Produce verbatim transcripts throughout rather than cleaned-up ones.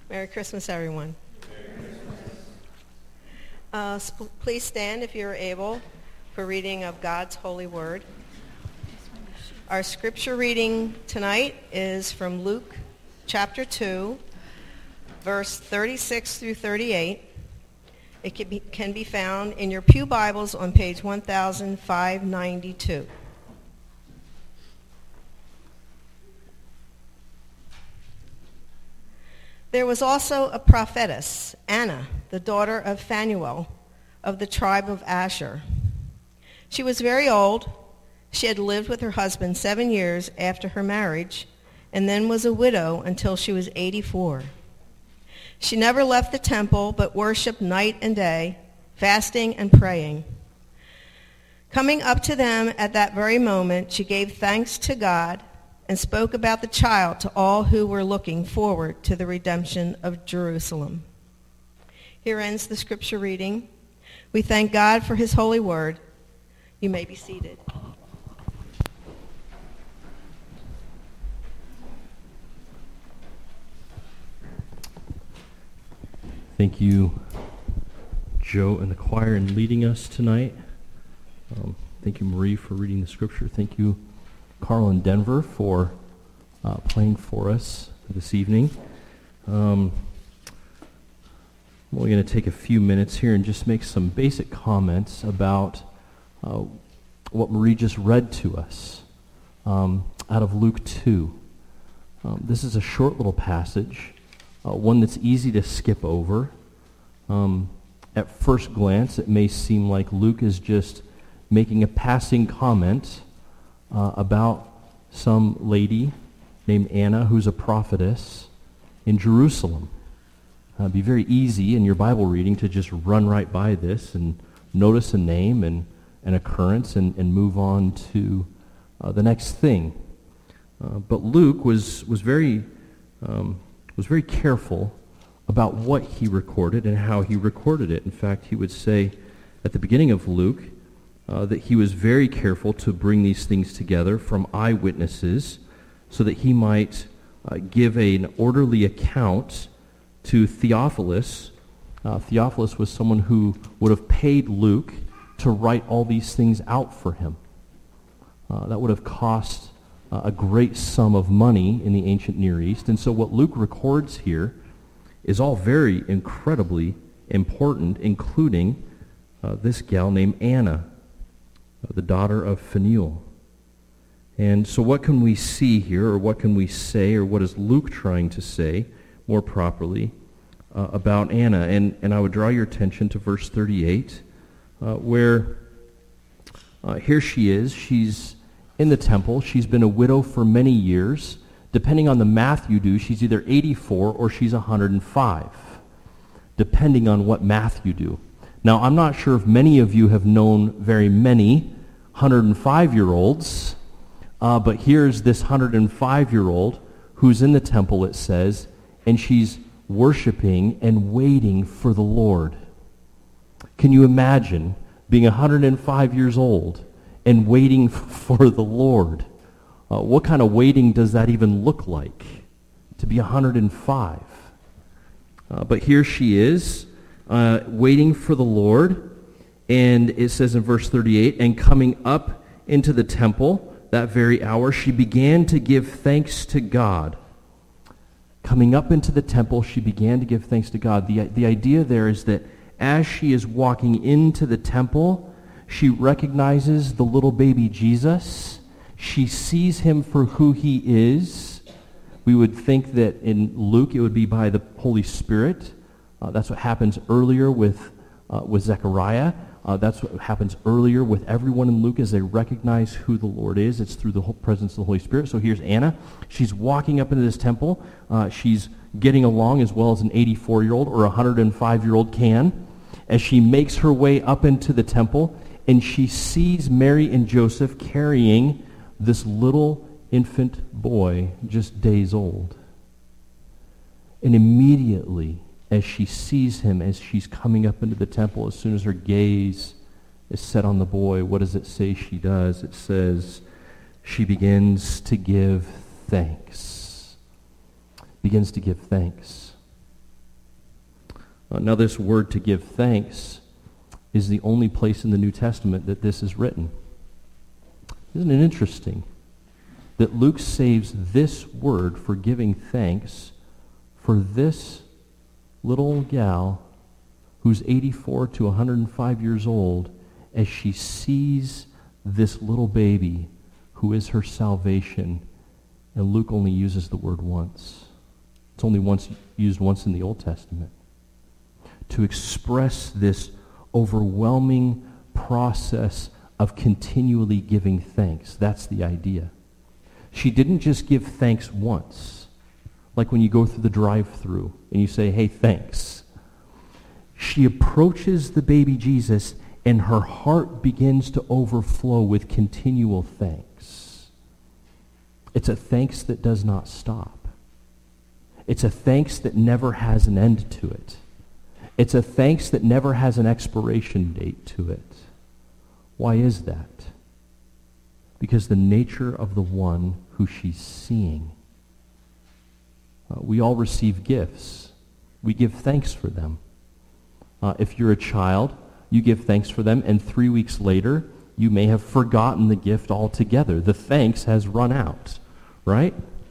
Merry Christmas, everyone. Uh, sp- please stand if you are able for reading of God's holy word. Our scripture reading tonight is from Luke chapter two, verse thirty-six through thirty-eight. It can be, can be found in your pew Bibles on page one thousand five hundred ninety-two. There was also a prophetess, Anna, the daughter of Phanuel, of the tribe of Asher. She was very old. She had lived with her husband seven years after her marriage, and then was a widow until she was eighty-four. She never left the temple, but worshipped night and day, fasting and praying. Coming up to them at that very moment, she gave thanks to God and spoke about the child to all who were looking forward to the redemption of Jerusalem. Here ends the scripture reading. We thank God for his holy word. You may be seated. Thank you, Joe and the choir, in leading us tonight. Um, thank you, Marie, for reading the scripture. Thank you, Carl and Denver, for uh, playing for us this evening. Um, we're going to take a few minutes here and just make some basic comments about uh, what Marie just read to us um, out of Luke two. Um, this is a short little passage, uh, one that's easy to skip over. Um, at first glance, it may seem like Luke is just making a passing comment Uh, about some lady named Anna who's a prophetess in Jerusalem. Uh, it'd be very easy in your Bible reading to just run right by this and notice a name and an occurrence and, and move on to uh, the next thing. Uh, but Luke was was very um, was very careful about what he recorded and how he recorded it. In fact, he would say at the beginning of Luke Uh, that he was very careful to bring these things together from eyewitnesses so that he might uh, give a, an orderly account to Theophilus. Uh, Theophilus was someone who would have paid Luke to write all these things out for him. Uh, that would have cost uh, a great sum of money in the ancient Near East. And so what Luke records here is all very incredibly important, including uh, this gal named Anna, the daughter of Phanuel. And so what can we see here, or what can we say, or what is Luke trying to say more properly uh, about Anna? And, and I would draw your attention to verse thirty-eight, uh, where uh, here she is. She's in the temple. She's been a widow for many years. Depending on the math you do, she's either eighty-four or she's one hundred five, depending on what math you do. Now, I'm not sure if many of you have known very many one hundred five-year-olds, uh, but here's this one hundred five-year-old who's in the temple, it says, and she's worshiping and waiting for the Lord. Can you imagine being one hundred five years old and waiting for the Lord? Uh, what kind of waiting does that even look like, to be one hundred five? Uh, but here she is, Uh, waiting for the Lord, and it says in verse thirty-eight, and coming up into the temple that very hour, she began to give thanks to God. Coming up into the temple, she began to give thanks to God. The, the idea there is that as she is walking into the temple, she recognizes the little baby Jesus. She sees him for who he is. We would think that in Luke it would be by the Holy Spirit. Uh, that's what happens earlier with uh, with Zechariah. Uh, that's what happens earlier with everyone in Luke as they recognize who the Lord is. It's through the whole presence of the Holy Spirit. So here's Anna. She's walking up into this temple. Uh, she's getting along as well as an eighty-four-year-old or a one hundred five-year-old can as she makes her way up into the temple, and she sees Mary and Joseph carrying this little infant boy just days old. And immediately, as she sees him, as she's coming up into the temple, as soon as her gaze is set on the boy, what does it say she does? It says she begins to give thanks. Begins to give thanks. Uh, now this word to give thanks is the only place in the New Testament that this is written. Isn't it interesting that Luke saves this word for giving thanks for this little gal who's eighty-four to one hundred five years old as she sees this little baby who is her salvation, and Luke only uses the word once. It's only once used once in the Old Testament to express this overwhelming process of continually giving thanks. That's the idea. She didn't just give thanks once, like when you go through the drive-thru and you say, hey, thanks. She approaches the baby Jesus and her heart begins to overflow with continual thanks. It's a thanks that does not stop. It's a thanks that never has an end to it. It's a thanks that never has an expiration date to it. Why is that? Because the nature of the one who she's seeing. Uh, we all receive gifts. We give thanks for them. Uh, if you're a child, you give thanks for them, and three weeks later, you may have forgotten the gift altogether. The thanks has run out, right?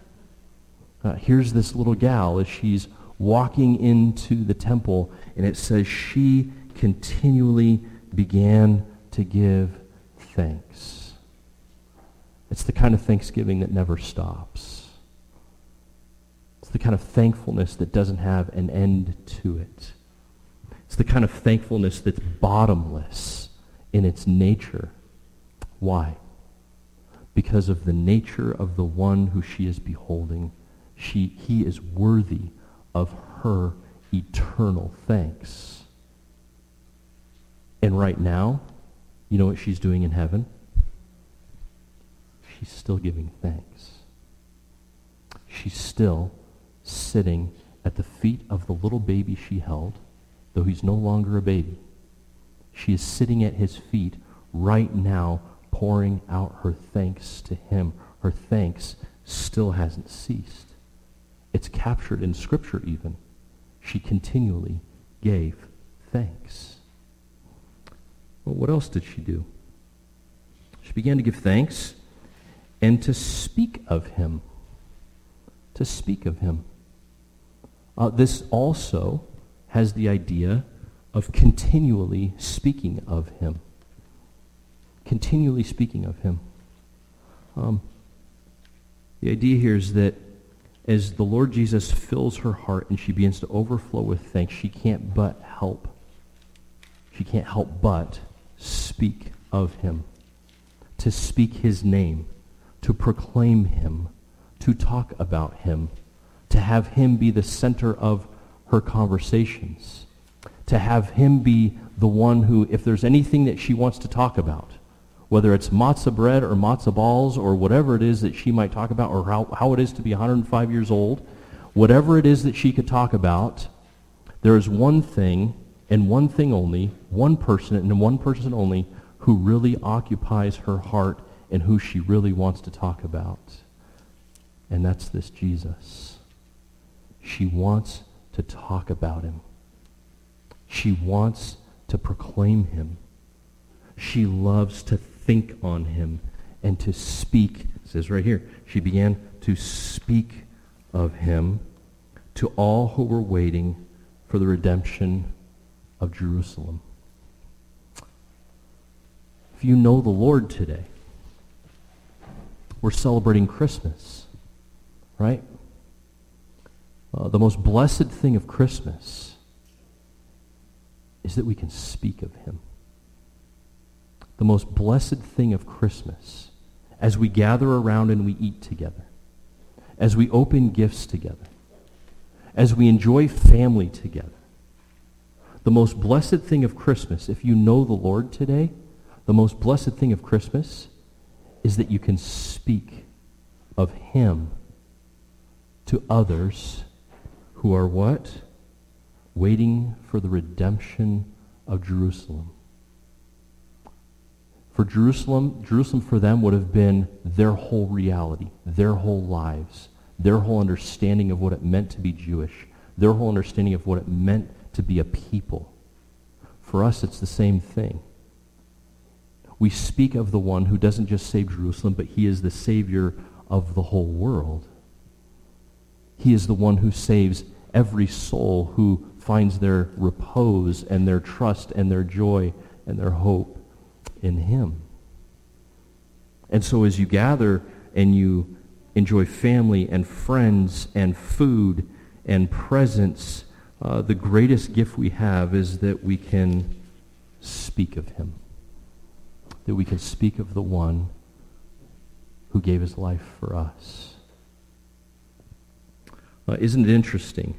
Uh, here's this little gal as she's walking into the temple, and it says she continually began to give thanks. It's the kind of thanksgiving that never stops. It's the kind of thankfulness that doesn't have an end to it. It's the kind of thankfulness that's bottomless in its nature. Why? Because of the nature of the one who she is beholding. She, he is worthy of her eternal thanks. And right now, you know what she's doing in heaven? She's still giving thanks. She's still sitting at the feet of the little baby she held, though he's no longer a baby. She is sitting at his feet right now, pouring out her thanks to him. Her thanks still hasn't ceased. It's captured in Scripture even. She continually gave thanks. Well, what else did she do? She began to give thanks and to speak of him. To speak of him. Uh, this also has the idea of continually speaking of him. Continually speaking of him. Um, the idea here is that as the Lord Jesus fills her heart and she begins to overflow with thanks, she can't but help. She can't help but speak of him. To speak his name. To proclaim him. To talk about him. To have him be the center of her conversations. To have him be the one who, if there's anything that she wants to talk about, whether it's matzah bread or matzah balls or whatever it is that she might talk about, or how, how it is to be one hundred five years old, whatever it is that she could talk about, there is one thing and one thing only, one person and one person only, who really occupies her heart and who she really wants to talk about. And that's this Jesus. She wants to talk about him. She wants to proclaim him. She loves to think on him and to speak. It says right here, she began to speak of him to all who were waiting for the redemption of Jerusalem. If you know the Lord today, we're celebrating Christmas, right? Uh, the most blessed thing of Christmas is that we can speak of him. The most blessed thing of Christmas, as we gather around and we eat together, as we open gifts together, as we enjoy family together, the most blessed thing of Christmas, if you know the Lord today, the most blessed thing of Christmas is that you can speak of him to others who are what? Waiting for the redemption of Jerusalem. For Jerusalem, Jerusalem for them would have been their whole reality, their whole lives, their whole understanding of what it meant to be Jewish, their whole understanding of what it meant to be a people. For us, it's the same thing. We speak of the one who doesn't just save Jerusalem, but he is the Savior of the whole world. He is the one who saves every soul who finds their repose and their trust and their joy and their hope in him. And so as you gather and you enjoy family and friends and food and presents, uh, the greatest gift we have is that we can speak of him. That we can speak of the one who gave his life for us. Uh, isn't it interesting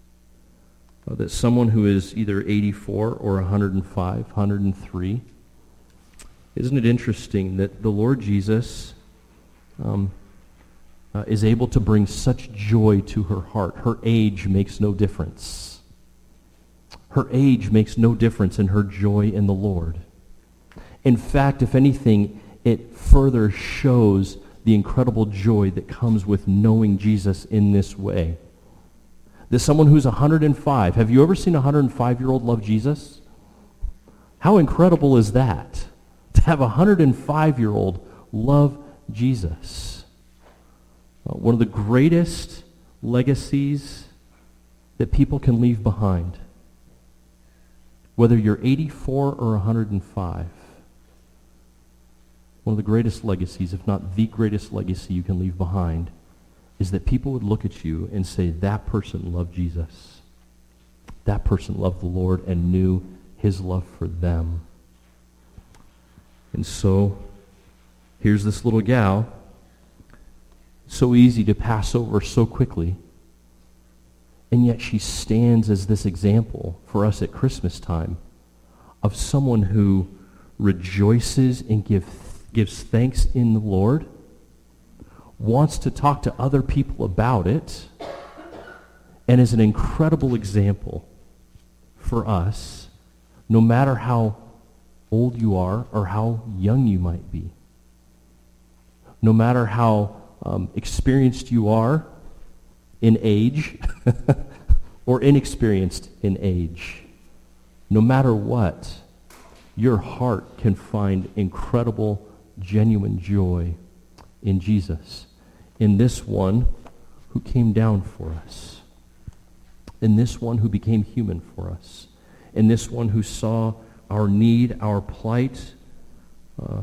uh, that someone who is either eighty-four or one hundred five, one hundred three, isn't it interesting that the Lord Jesus um, uh, is able to bring such joy to her heart? Her age makes no difference. Her age makes no difference in her joy in the Lord. In fact, if anything, it further shows the incredible joy that comes with knowing Jesus in this way. That someone who's one hundred five, have you ever seen a one hundred five-year-old love Jesus? How incredible is that? To have a one hundred five-year-old love Jesus. Uh, one of the greatest legacies that people can leave behind, whether you're eighty-four or one hundred five, one of the greatest legacies, if not the greatest legacy you can leave behind, is that people would look at you and say, that person loved Jesus. That person loved the Lord and knew his love for them. And so, here's this little gal, so easy to pass over so quickly, and yet she stands as this example for us at Christmas time of someone who rejoices and give, gives thanks in the Lord, wants to talk to other people about it, and is an incredible example for us, no matter how old you are or how young you might be. No matter how um, experienced you are in age or inexperienced in age, no matter what, your heart can find incredible, genuine joy in Jesus, in this one who came down for us, in this one who became human for us, in this one who saw our need, our plight, uh,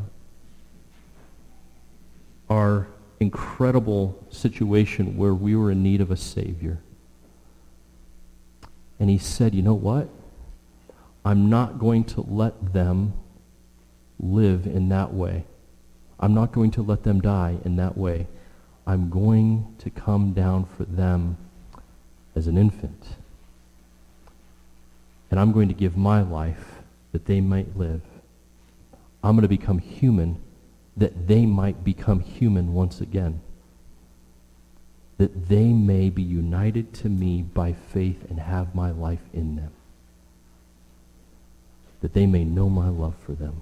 our incredible situation where we were in need of a Savior. And he said, you know what? I'm not going to let them live in that way. I'm not going to let them die in that way. I'm going to come down for them as an infant. And I'm going to give my life that they might live. I'm going to become human that they might become human once again. That they may be united to me by faith and have my life in them. That they may know my love for them.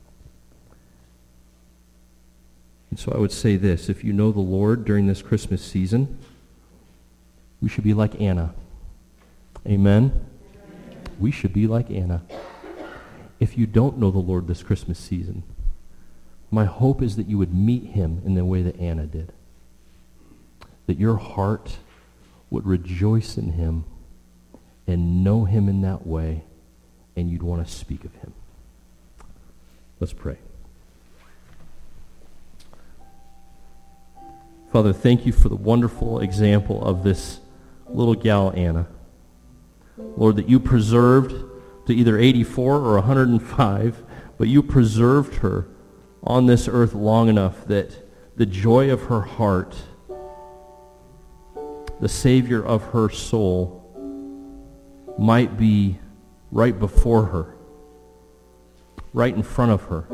And so I would say this, if you know the Lord during this Christmas season, we should be like Anna. Amen? Amen. We should be like Anna. If you don't know the Lord this Christmas season, my hope is that you would meet him in the way that Anna did. That your heart would rejoice in him and know him in that way, and you'd want to speak of him. Let's pray. Father, thank you for the wonderful example of this little gal, Anna. Lord, that you preserved to either eighty-four or one hundred five, but you preserved her on this earth long enough that the joy of her heart, the Savior of her soul, might be right before her, right in front of her.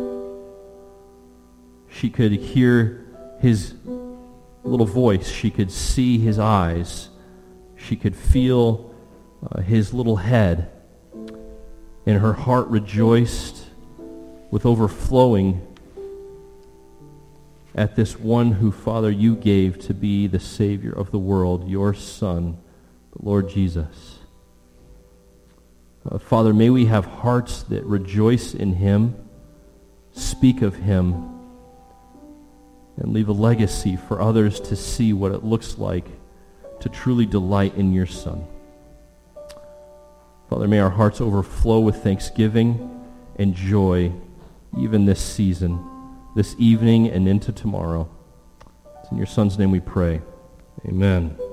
She could hear his little voice. She could see his eyes. She could feel uh, his little head. And her heart rejoiced with overflowing at this one who, Father, you gave to be the Savior of the world, your Son, the Lord Jesus. Uh, Father, may we have hearts that rejoice in him, speak of him, and leave a legacy for others to see what it looks like to truly delight in your Son. Father, may our hearts overflow with thanksgiving and joy even this season, this evening and into tomorrow. It's in your Son's name we pray. Amen.